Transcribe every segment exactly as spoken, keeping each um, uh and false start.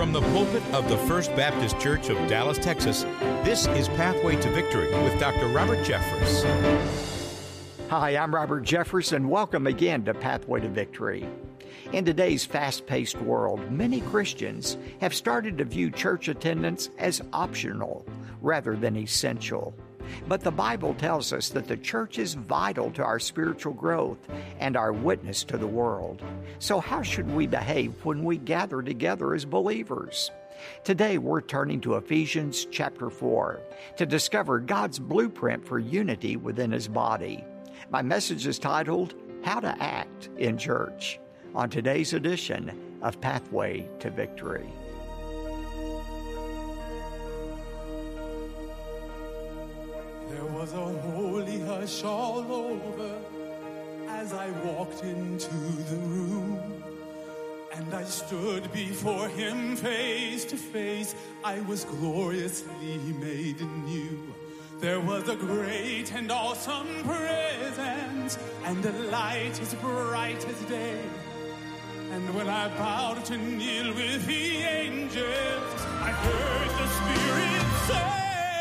From the pulpit of the First Baptist Church of Dallas, Texas, this is Pathway to Victory with Doctor Robert Jeffress. Hi, I'm Robert Jeffress, and welcome again to Pathway to Victory. In today's fast-paced world, many Christians have started to view church attendance as optional rather than essential. But the Bible tells us that the church is vital to our spiritual growth and our witness to the world. So how should we behave when we gather together as believers? Today we're turning to Ephesians chapter four to discover God's blueprint for unity within His body. My message is titled, How to Act in Church, on today's edition of Pathway to Victory. There was a holy hush all over as I walked into the room, and I stood before Him face to face. I was gloriously made new. There was a great and awesome presence, and a light as bright as day. And when I bowed to kneel with the angels, I heard the Spirit say,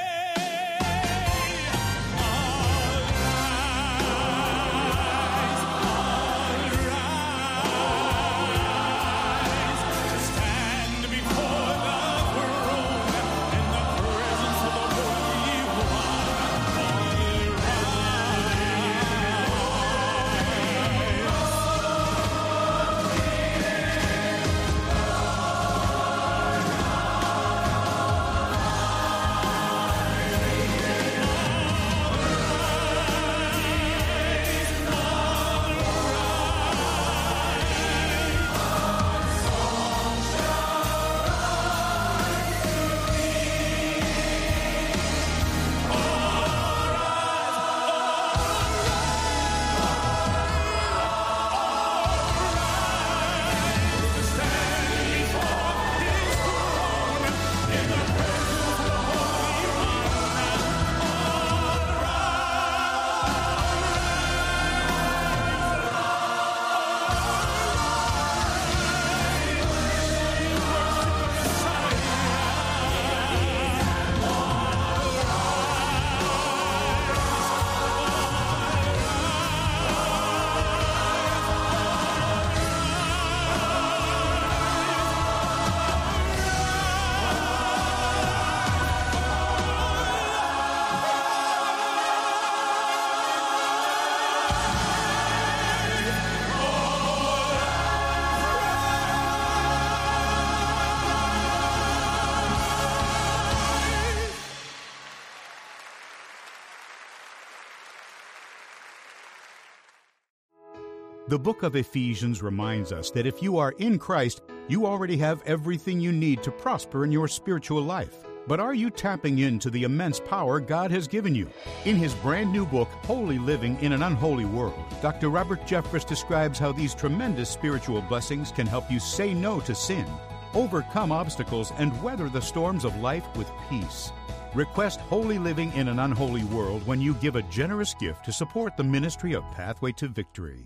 The book of Ephesians reminds us that if you are in Christ, you already have everything you need to prosper in your spiritual life. But are you tapping into the immense power God has given you? In his brand new book, Holy Living in an Unholy World, Doctor Robert Jeffress describes how these tremendous spiritual blessings can help you say no to sin, overcome obstacles, and weather the storms of life with peace. Request Holy Living in an Unholy World when you give a generous gift to support the ministry of Pathway to Victory.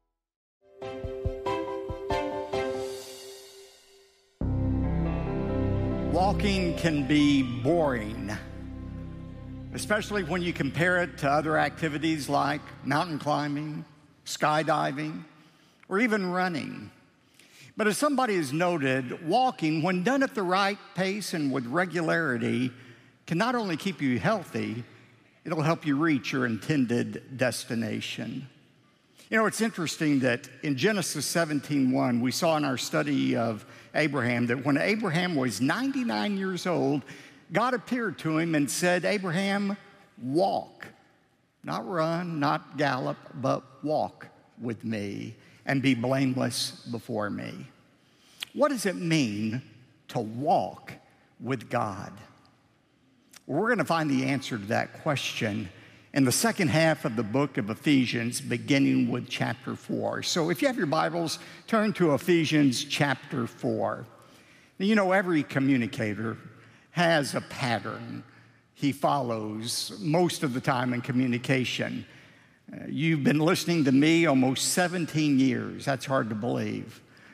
Walking can be boring, especially when you compare it to other activities like mountain climbing, skydiving, or even running. But as somebody has noted, walking, when done at the right pace and with regularity, can not only keep you healthy, it'll help you reach your intended destination. You know, it's interesting that in Genesis seventeen one, we saw in our study of Abraham that when Abraham was ninety-nine years old, God appeared to him and said, Abraham, walk, not run, not gallop, but walk with me and be blameless before me. What does it mean to walk with God? Well, we're going to find the answer to that question in the second half of the book of Ephesians, beginning with chapter four. So if you have your Bibles, turn to Ephesians chapter four. Now, you know, every communicator has a pattern he follows most of the time in communication. Uh, you've been listening to me almost seventeen years. That's hard to believe.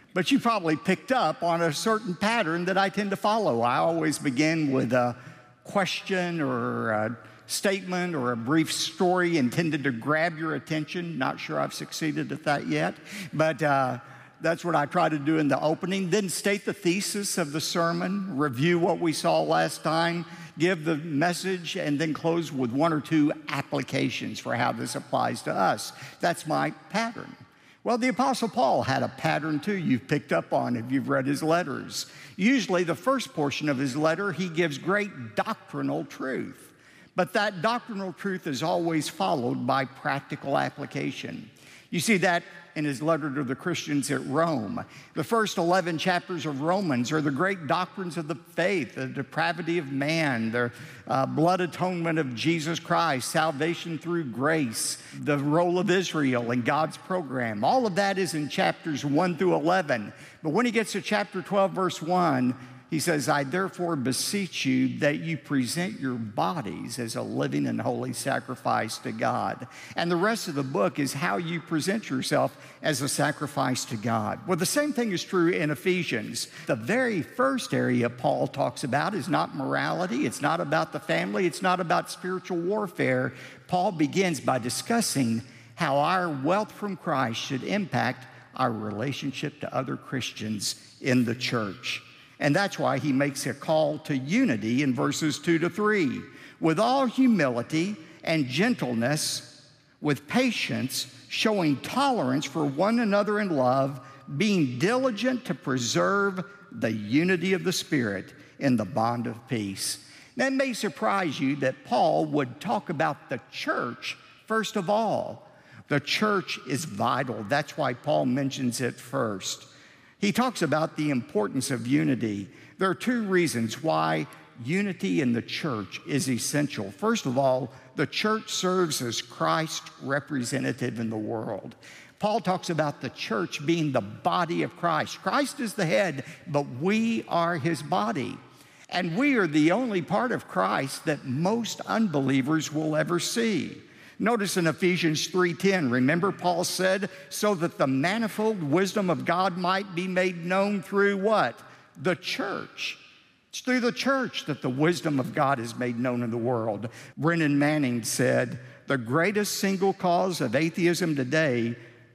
But you probably picked up on a certain pattern that I tend to follow. I always begin with a question or a statement or a brief story intended to grab your attention. Not sure I've succeeded at that yet, but uh, that's what I try to do in the opening. Then state the thesis of the sermon, review what we saw last time, give the message, and then close with one or two applications for how this applies to us. That's my pattern. Well, the Apostle Paul had a pattern too you've picked up on if you've read his letters. Usually the first portion of his letter, he gives great doctrinal truth. But that doctrinal truth is always followed by practical application. You see that in his letter to the Christians at Rome. The first eleven chapters of Romans are the great doctrines of the faith, the depravity of man, the uh, blood atonement of Jesus Christ, salvation through grace, the role of Israel in God's program. All of that is in chapters one through eleven. But when he gets to chapter twelve, verse one, he says, I therefore beseech you that you present your bodies as a living and holy sacrifice to God. And the rest of the book is how you present yourself as a sacrifice to God. Well, the same thing is true in Ephesians. The very first area Paul talks about is not morality. It's not about the family. It's not about spiritual warfare. Paul begins by discussing how our wealth from Christ should impact our relationship to other Christians in the church. And that's why he makes a call to unity in verses two to three. With all humility and gentleness, with patience, showing tolerance for one another in love, being diligent to preserve the unity of the Spirit in the bond of peace. Now, it may surprise you that Paul would talk about the church first of all. The church is vital. That's why Paul mentions it first. He talks about the importance of unity. There are two reasons why unity in the church is essential. First of all, the church serves as Christ's representative in the world. Paul talks about the church being the body of Christ. Christ is the head, but we are his body. And we are the only part of Christ that most unbelievers will ever see. Notice in Ephesians three ten, remember Paul said, so that the manifold wisdom of God might be made known through what? The church. It's through the church that the wisdom of God is made known in the world. Brennan Manning said, the greatest single cause of atheism today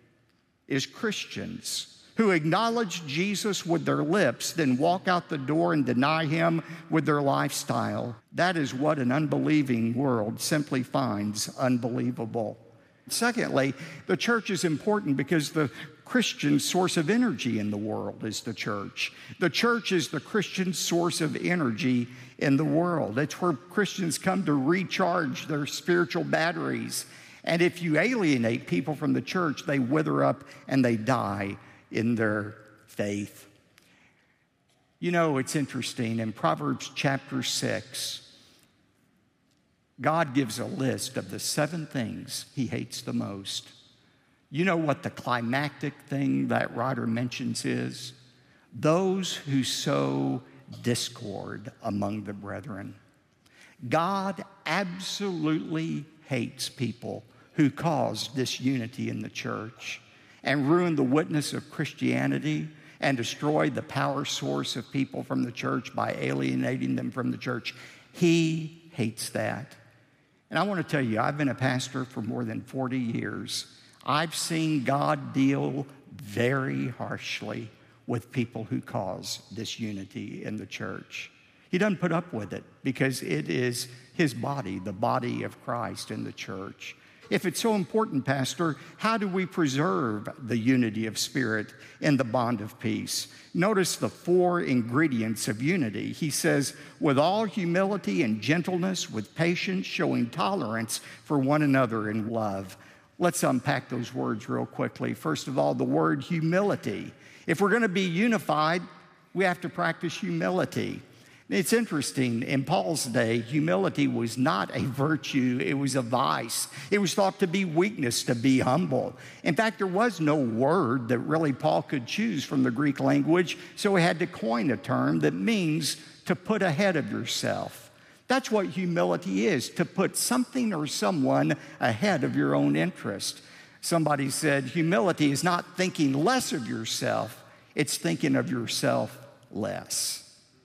is Christians who acknowledge Jesus with their lips, then walk out the door and deny him with their lifestyle. That is what an unbelieving world simply finds unbelievable. Secondly, the church is important because the Christian source of energy in the world is the church. The church is the Christian source of energy in the world. It's where Christians come to recharge their spiritual batteries. And if you alienate people from the church, they wither up and they die in their faith. You know, it's interesting. In Proverbs chapter six, God gives a list of the seven things he hates the most. You know what the climactic thing that writer mentions is? Those who sow discord among the brethren. God absolutely hates people who cause disunity in the church and ruin the witness of Christianity and destroy the power source of people from the church by alienating them from the church. He hates that. And I want to tell you, I've been a pastor for more than forty years. I've seen God deal very harshly with people who cause disunity in the church. He doesn't put up with it because it is his body, the body of Christ in the church. If it's so important, Pastor, how do we preserve the unity of spirit in the bond of peace? Notice the four ingredients of unity. He says, with all humility and gentleness, with patience, showing tolerance for one another in love. Let's unpack those words real quickly. First of all, the word humility. If we're going to be unified, we have to practice humility. It's interesting, in Paul's day, humility was not a virtue, it was a vice. It was thought to be weakness, to be humble. In fact, there was no word that really Paul could choose from the Greek language, so he had to coin a term that means to put ahead of yourself. That's what humility is, to put something or someone ahead of your own interest. Somebody said, humility is not thinking less of yourself, It's thinking of yourself less.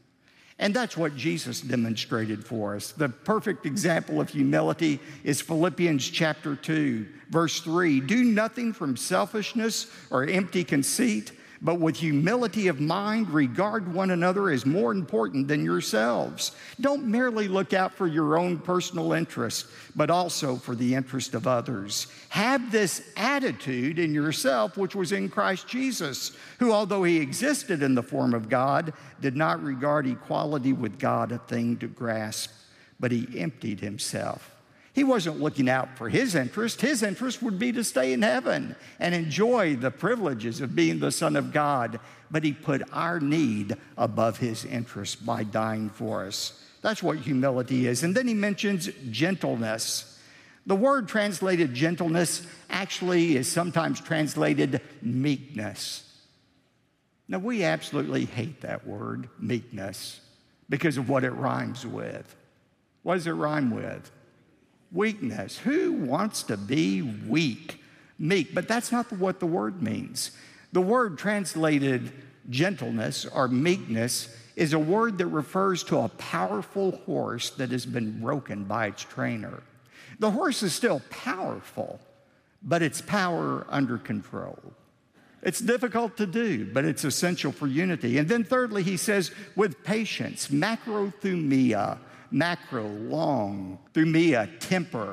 And that's what Jesus demonstrated for us. The perfect example of humility is Philippians chapter two, verse three. Do nothing from selfishness or empty conceit, but with humility of mind, regard one another as more important than yourselves. Don't merely look out for your own personal interest, but also for the interest of others. Have this attitude in yourself, which was in Christ Jesus, who, although he existed in the form of God, did not regard equality with God a thing to grasp, but he emptied himself. He wasn't looking out for his interest. His interest would be to stay in heaven and enjoy the privileges of being the Son of God. But he put our need above his interest by dying for us. That's what humility is. And then he mentions gentleness. The word translated gentleness actually is sometimes translated meekness. Now, we absolutely hate that word, meekness, because of what it rhymes with. What does it rhyme with? Weakness. Who wants to be weak? Meek. But that's not what the word means. The word translated gentleness or meekness is a word that refers to a powerful horse that has been broken by its trainer. The horse is still powerful, but it's power under control. It's difficult to do, but it's essential for unity. And then thirdly, he says, with patience, macrothumia. Macro, long, thumia, temper.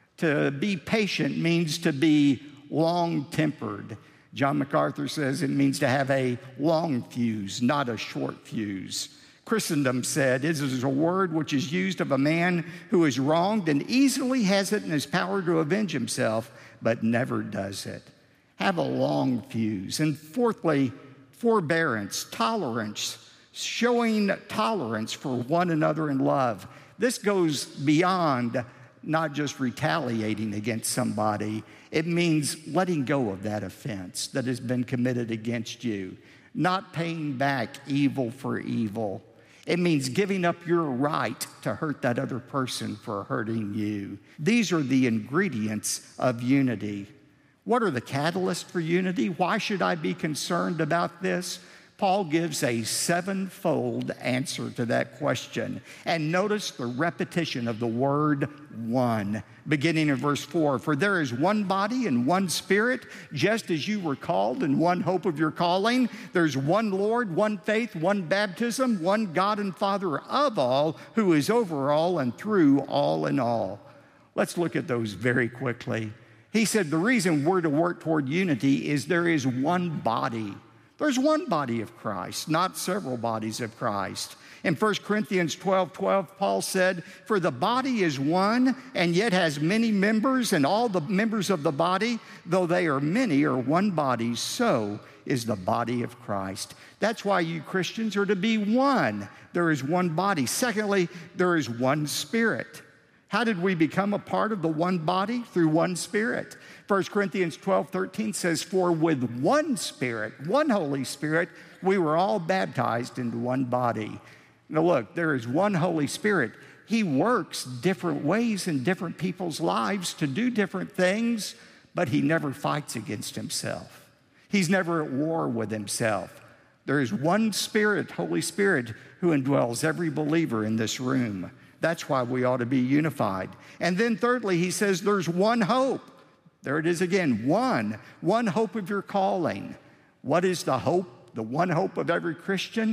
To be patient means to be long-tempered. John MacArthur says it means to have a long fuse, not a short fuse. Christendom said, it is a word which is used of a man who is wronged and easily has it in his power to avenge himself, but never does it. Have a long fuse. And fourthly, forbearance, tolerance, showing tolerance for one another in love. This goes beyond not just retaliating against somebody. It means letting go of that offense that has been committed against you, not paying back evil for evil. It means giving up your right to hurt that other person for hurting you. These are the ingredients of unity. What are the catalysts for unity? Why should I be concerned about this? Paul gives a sevenfold answer to that question. And notice the repetition of the word one, beginning in verse four. For there is one body and one spirit, just as you were called in one hope of your calling. There's one Lord, one faith, one baptism, one God and Father of all, who is over all and through all in all. Let's look at those very quickly. He said the reason we're to work toward unity is there is one body. There's one body of Christ, not several bodies of Christ. In First Corinthians twelve twelve, Paul said, for the body is one and yet has many members, and all the members of the body, though they are many, are one body, so is the body of Christ. That's why you Christians are to be one. There is one body. Secondly, there is one spirit. How did we become a part of the one body? Through one spirit. First Corinthians twelve thirteen says, for with one spirit, one Holy Spirit, we were all baptized into one body. Now look, there is one Holy Spirit. He works different ways in different people's lives to do different things, but he never fights against himself. He's never at war with himself. There is one Spirit, Holy Spirit, who indwells every believer in this room. That's why we ought to be unified. And then thirdly, he says there's one hope. There it is again, one. One hope of your calling. What is the hope, the one hope of every Christian?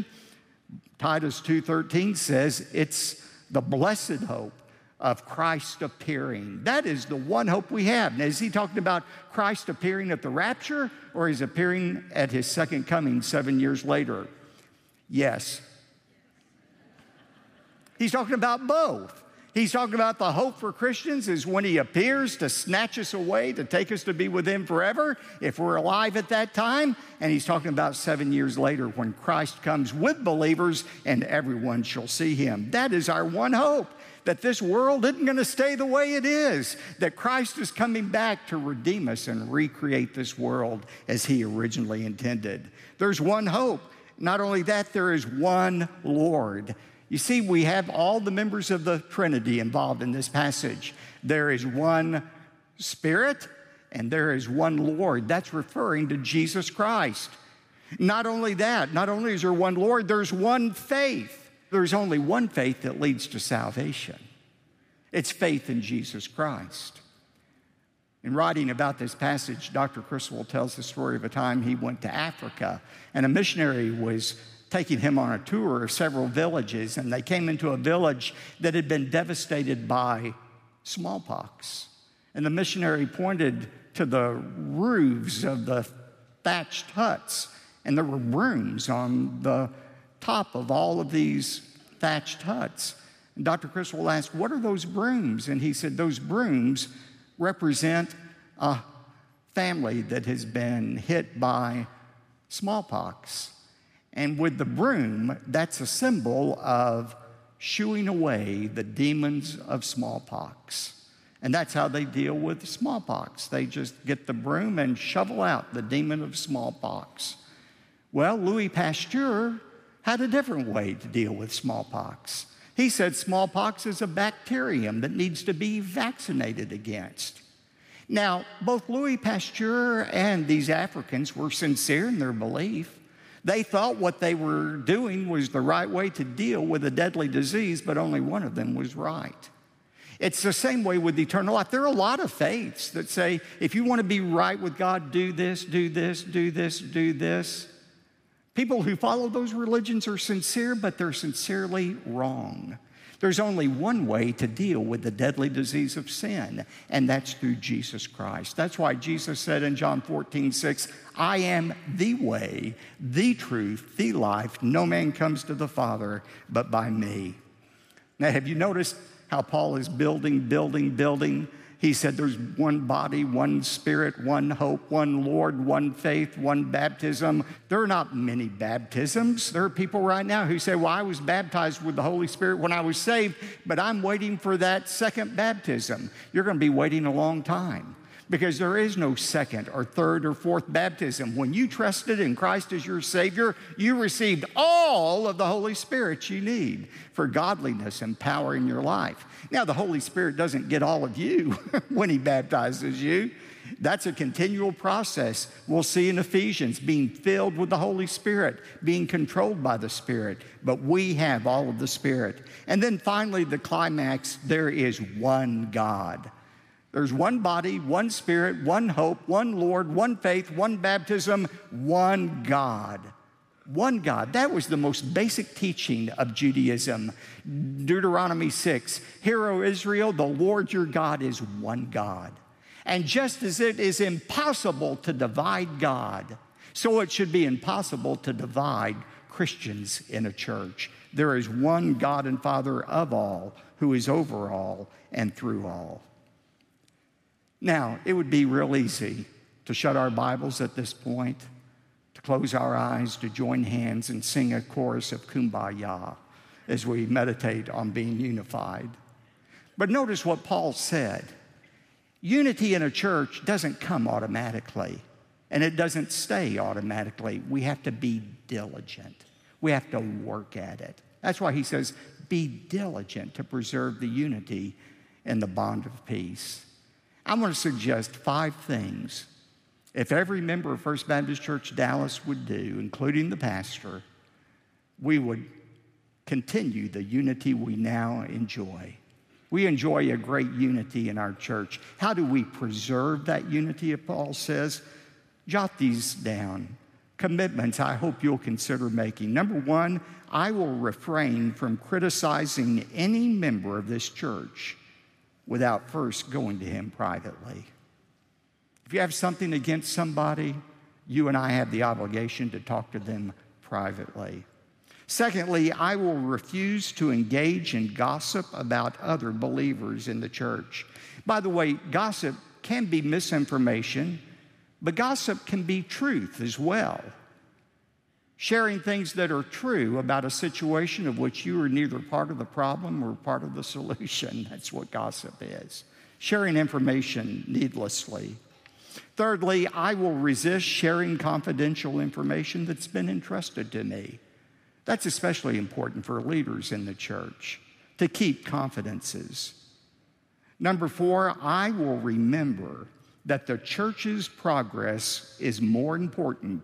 Titus two thirteen says it's the blessed hope of Christ appearing. That is the one hope we have. Now, is he talking about Christ appearing at the rapture, or is appearing at his second coming seven years later? Yes. He's talking about both. He's talking about the hope for Christians is when he appears to snatch us away, to take us to be with him forever, if we're alive at that time. And he's talking about seven years later when Christ comes with believers and everyone shall see him. That is our one hope, that this world isn't going to stay the way it is, that Christ is coming back to redeem us and recreate this world as he originally intended. There's one hope. Not only that, there is one Lord. You see, we have all the members of the Trinity involved in this passage. There is one Spirit and there is one Lord. That's referring to Jesus Christ. Not only that, not only is there one Lord, there's one faith. There's only one faith that leads to salvation. It's faith in Jesus Christ. In writing about this passage, Doctor Criswell tells the story of a time he went to Africa, and a missionary was taking him on a tour of several villages, and they came into a village that had been devastated by smallpox. And the missionary pointed to the roofs of the thatched huts, and there were brooms on the top of all of these thatched huts. And Doctor Criswell asked, "What are those brooms?" And he said, "Those brooms represent a family that has been hit by smallpox. And with the broom, that's a symbol of shooing away the demons of smallpox." And that's how they deal with smallpox. They just get the broom and shovel out the demon of smallpox. Well, Louis Pasteur had a different way to deal with smallpox. He said smallpox is a bacterium that needs to be vaccinated against. Now, both Louis Pasteur and these Africans were sincere in their belief. They thought what they were doing was the right way to deal with a deadly disease, but only one of them was right. It's the same way with eternal life. There are a lot of faiths that say, if you want to be right with God, do this, do this, do this, do this. People who follow those religions are sincere, but they're sincerely wrong. There's only one way to deal with the deadly disease of sin, and that's through Jesus Christ. That's why Jesus said in John fourteen six, "I am the way, the truth, the life. No man comes to the Father but by me." Now, have you noticed how Paul is building, building, building? He said there's one body, one spirit, one hope, one Lord, one faith, one baptism. There are not many baptisms. There are people right now who say, "Well, I was baptized with the Holy Spirit when I was saved, but I'm waiting for that second baptism." You're going to be waiting a long time, because there is no second or third or fourth baptism. When you trusted in Christ as your Savior, you received all of the Holy Spirit you need for godliness and power in your life. Now, the Holy Spirit doesn't get all of you when He baptizes you. That's a continual process. We'll see in Ephesians, being filled with the Holy Spirit, being controlled by the Spirit. But we have all of the Spirit. And then finally, the climax, there is one God. There's one body, one Spirit, one hope, one Lord, one faith, one baptism, one God. One God. That was the most basic teaching of Judaism. Deuteronomy six, "Hear, O Israel, the Lord your God is one God." And just as it is impossible to divide God, so it should be impossible to divide Christians in a church. There is one God and Father of all, who is over all and through all. Now, it would be real easy to shut our Bibles at this point, to close our eyes, to join hands and sing a chorus of Kumbaya as we meditate on being unified. But notice what Paul said. Unity in a church doesn't come automatically, and it doesn't stay automatically. We have to be diligent. We have to work at it. That's why he says, be diligent to preserve the unity and the bond of peace. I'm going to suggest five things if every member of First Baptist Church Dallas would do, including the pastor, we would continue the unity we now enjoy. We enjoy a great unity in our church. How do we preserve that unity, Paul says? Jot these down. Commitments I hope you'll consider making. Number one, I will refrain from criticizing any member of this church without first going to him privately. If you have something against somebody, you and I have the obligation to talk to them privately. Secondly, I will refuse to engage in gossip about other believers in the church. By the way, gossip can be misinformation, but gossip can be truth as well. Sharing things that are true about a situation of which you are neither part of the problem or part of the solution. That's what gossip is. Sharing information needlessly. Thirdly, I will resist sharing confidential information that's been entrusted to me. That's especially important for leaders in the church, to keep confidences. Number four, I will remember that the church's progress is more important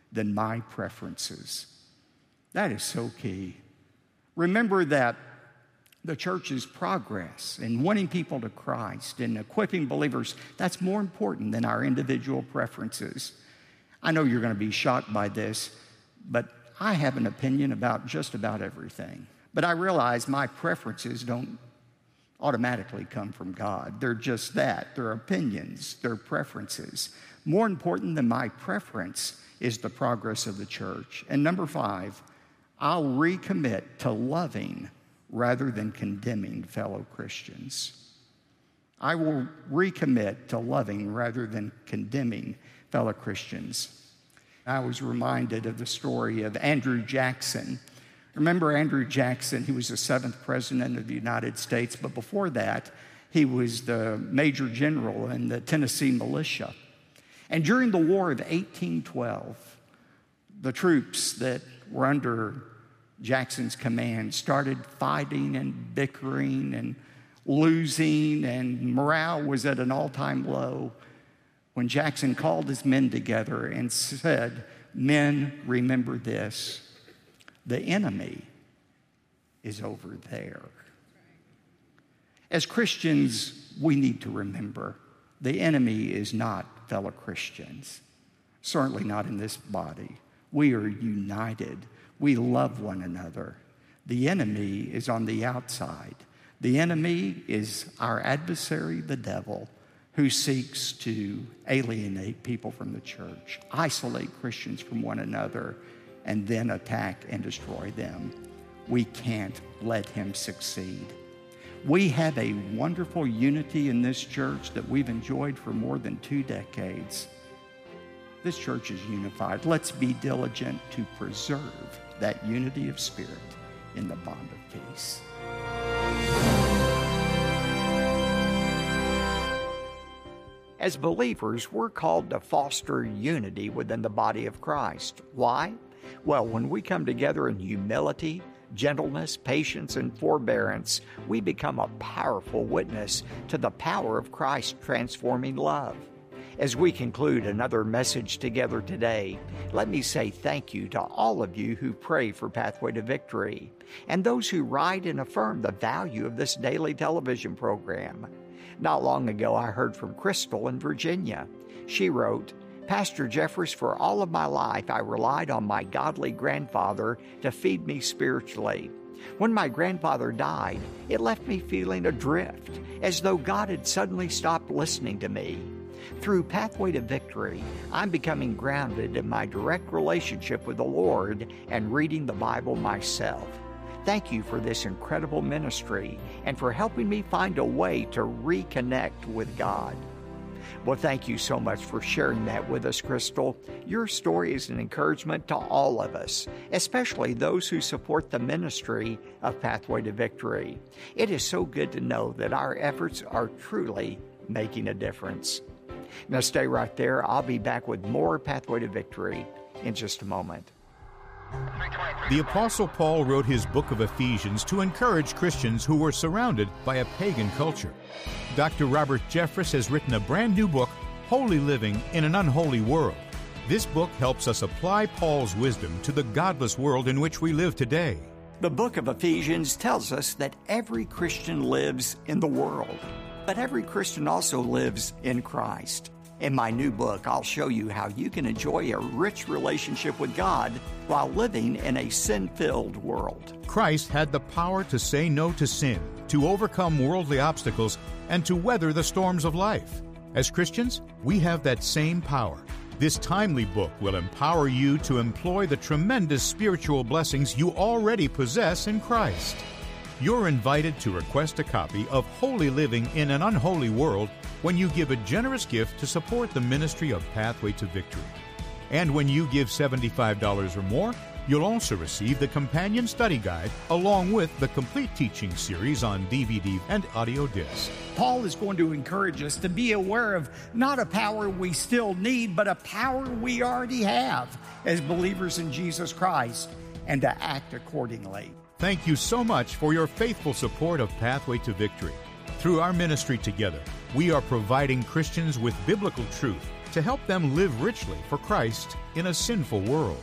than my preferences. That is so key. Remember that the church's progress in winning people to Christ and equipping believers, that's more important than our individual preferences. I know you're going to be shocked by this, but I have an opinion about just about everything. But I realize my preferences don't automatically come from God. They're just that. They're opinions. They're preferences. More important than my preference is the progress of the church. And number five, I'll recommit to loving rather than condemning fellow Christians. I will recommit to loving rather than condemning fellow Christians. I was reminded of the story of Andrew Jackson. Remember Andrew Jackson? He was the seventh president of the United States, but before that, he was the major general in the Tennessee militia. And during the War of eighteen twelve, the troops that were under Jackson's command started fighting and bickering and losing, and morale was at an all-time low when Jackson called his men together and said, "Men, remember this, the enemy is over there." As Christians, we need to remember the enemy is not fellow Christians, certainly not in this body. We are united. We love one another. The enemy is on the outside. The enemy is our adversary, the devil, who seeks to alienate people from the church, isolate Christians from one another, and then attack and destroy them. We can't let him succeed. We have a wonderful unity in this church that we've enjoyed for more than two decades. This church is unified. Let's be diligent to preserve that unity of spirit in the bond of peace. As believers, we're called to foster unity within the body of Christ. Why? Well, when we come together in humility, gentleness, patience, and forbearance, we become a powerful witness to the power of Christ's transforming love. As we conclude another message together today, let me say thank you to all of you who pray for Pathway to Victory, and those who write and affirm the value of this daily television program. Not long ago, I heard from Crystal in Virginia. She wrote, "Pastor Jeffress, for all of my life, I relied on my godly grandfather to feed me spiritually. When my grandfather died, it left me feeling adrift, as though God had suddenly stopped listening to me. Through Pathway to Victory, I'm becoming grounded in my direct relationship with the Lord and reading the Bible myself. Thank you for this incredible ministry and for helping me find a way to reconnect with God." Well, thank you so much for sharing that with us, Crystal. Your story is an encouragement to all of us, especially those who support the ministry of Pathway to Victory. It is so good to know that our efforts are truly making a difference. Now stay right there. I'll be back with more Pathway to Victory in just a moment. The Apostle Paul wrote his book of Ephesians to encourage Christians who were surrounded by a pagan culture. Doctor Robert Jeffress has written a brand new book, Holy Living in an Unholy World. This book helps us apply Paul's wisdom to the godless world in which we live today. The book of Ephesians tells us that every Christian lives in the world, but every Christian also lives in Christ. In my new book, I'll show you how you can enjoy a rich relationship with God while living in a sin-filled world. Christ had the power to say no to sin, to overcome worldly obstacles, and to weather the storms of life. As Christians, we have that same power. This timely book will empower you to employ the tremendous spiritual blessings you already possess in Christ. You're invited to request a copy of Holy Living in an Unholy World when you give a generous gift to support the ministry of Pathway to Victory. And when you give seventy-five dollars or more, you'll also receive the companion study guide along with the complete teaching series on D V D and audio disc. Paul is going to encourage us to be aware of not a power we still need, but a power we already have as believers in Jesus Christ, and to act accordingly. Thank you so much for your faithful support of Pathway to Victory. Through our ministry together, we are providing Christians with biblical truth to help them live richly for Christ in a sinful world.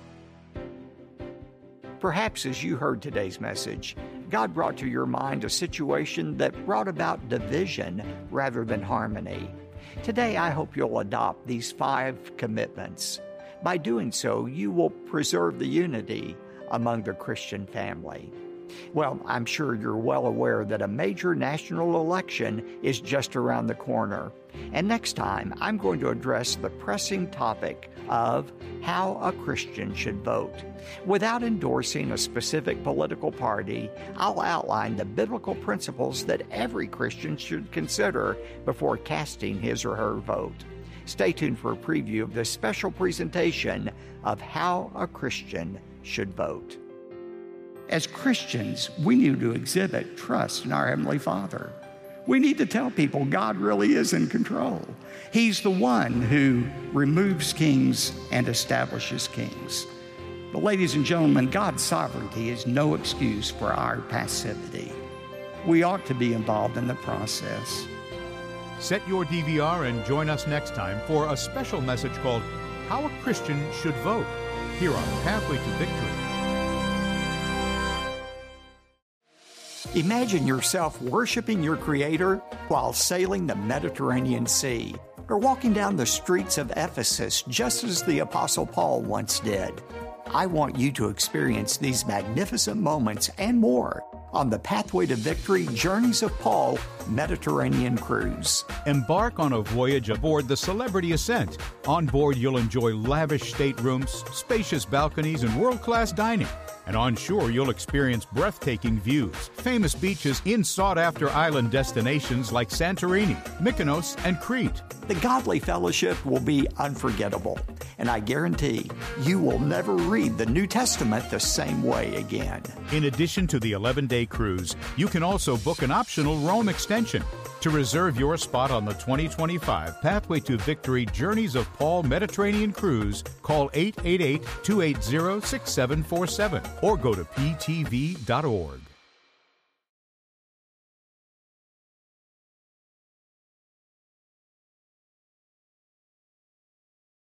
Perhaps as you heard today's message, God brought to your mind a situation that brought about division rather than harmony. Today, I hope you'll adopt these five commitments. By doing so, you will preserve the unity among the Christian family. Well, I'm sure you're well aware that a major national election is just around the corner. And next time, I'm going to address the pressing topic of how a Christian should vote. Without endorsing a specific political party, I'll outline the biblical principles that every Christian should consider before casting his or her vote. Stay tuned for a preview of this special presentation of how a Christian should vote. As Christians, we need to exhibit trust in our Heavenly Father. We need to tell people God really is in control. He's the one who removes kings and establishes kings. But ladies and gentlemen, God's sovereignty is no excuse for our passivity. We ought to be involved in the process. Set your D V R and join us next time for a special message called How a Christian Should Vote, here on Pathway to Victory. Imagine yourself worshiping your Creator while sailing the Mediterranean Sea, or walking down the streets of Ephesus just as the Apostle Paul once did. I want you to experience these magnificent moments and more on the Pathway to Victory Journeys of Paul Mediterranean Cruise. Embark on a voyage aboard the Celebrity Ascent. On board, you'll enjoy lavish staterooms, spacious balconies, and world-class dining. And on shore, you'll experience breathtaking views, famous beaches in sought-after island destinations like Santorini, Mykonos, and Crete. The godly fellowship will be unforgettable, and I guarantee you will never read the New Testament the same way again. In addition to the eleven-day cruise, you can also book an optional Rome extension. To reserve your spot on the twenty twenty-five Pathway to Victory Journeys of Paul Mediterranean Cruise, call eight eight eight, two eight zero, six seven four seven or go to p t v dot org.